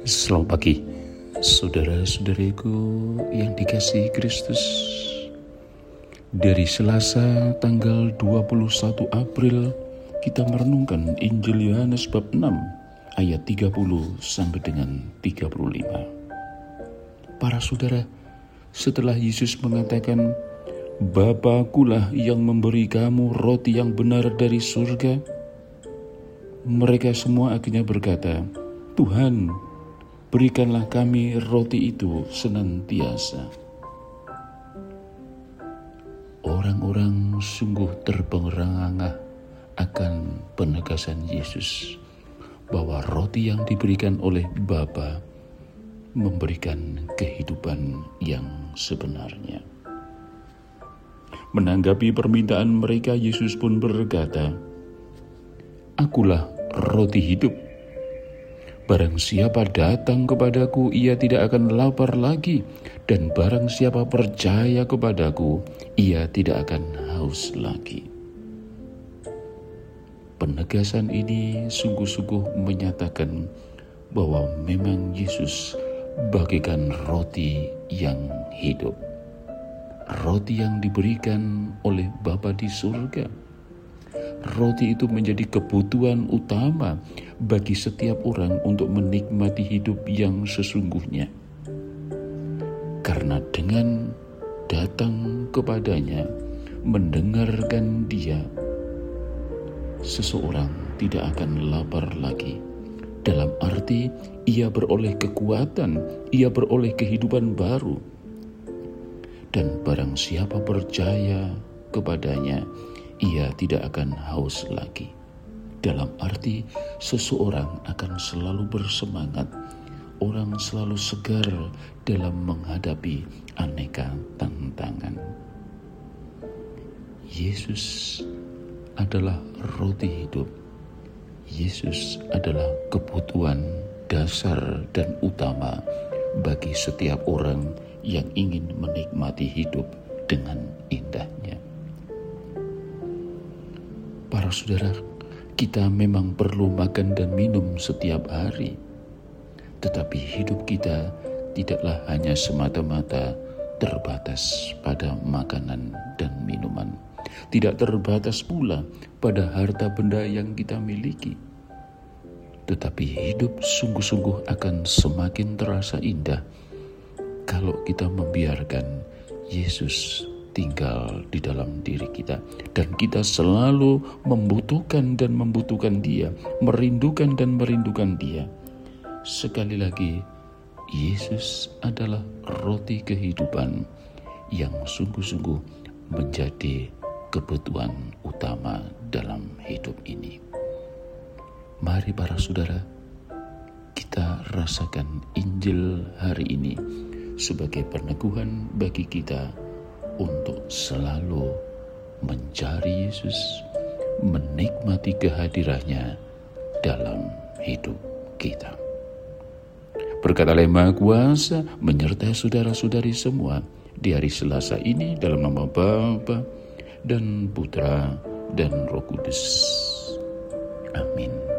Selamat pagi, saudara-saudariku yang dikasihi Kristus. Dari Selasa tanggal 21 April, kita merenungkan Injil Yohanes bab 6 ayat 30 sampai dengan 35. Para saudara, setelah Yesus mengatakan, "Bapakulah yang memberi kamu roti yang benar dari surga," mereka semua akhirnya berkata, "Tuhan, berikanlah kami roti itu senantiasa." Orang-orang sungguh terperangah akan penegasan Yesus bahwa roti yang diberikan oleh Bapa memberikan kehidupan yang sebenarnya. Menanggapi permintaan mereka, Yesus pun berkata, "Akulah roti hidup. Barang siapa datang kepadaku, ia tidak akan lapar lagi, dan barang siapa percaya kepadaku, ia tidak akan haus lagi." Penegasan ini sungguh-sungguh menyatakan bahwa memang Yesus bagaikan roti yang hidup. Roti yang diberikan oleh Bapa di surga. Roti itu menjadi kebutuhan utama bagi setiap orang untuk menikmati hidup yang sesungguhnya. Karena dengan datang kepadanya, mendengarkan Dia, seseorang tidak akan lapar lagi. Dalam arti ia beroleh kekuatan, ia beroleh kehidupan baru. Dan barang siapa percaya kepadanya, ia tidak akan haus lagi. Dalam arti seseorang akan selalu bersemangat, orang selalu segar dalam menghadapi aneka tantangan. Yesus adalah roti hidup. Yesus adalah kebutuhan dasar dan utama bagi setiap orang yang ingin menikmati hidup dengan indahnya. Para saudara, kita memang perlu makan dan minum setiap hari. Tetapi hidup kita tidaklah hanya semata-mata terbatas pada makanan dan minuman. Tidak terbatas pula pada harta benda yang kita miliki. Tetapi hidup sungguh-sungguh akan semakin terasa indah kalau kita membiarkan Yesus tinggal di dalam diri kita, dan kita selalu membutuhkan Dia, merindukan dan merindukan Dia. Sekali lagi, Yesus adalah roti kehidupan yang sungguh-sungguh menjadi kebutuhan utama dalam hidup ini. Mari para saudara, kita rasakan Injil hari ini sebagai peneguhan bagi kita untuk selalu mencari Yesus, menikmati kehadirannya dalam hidup kita. Berkat Allah Maha Kuasa menyertai saudara-saudari semua di hari Selasa ini, dalam nama Bapa dan Putra dan Roh Kudus. Amin.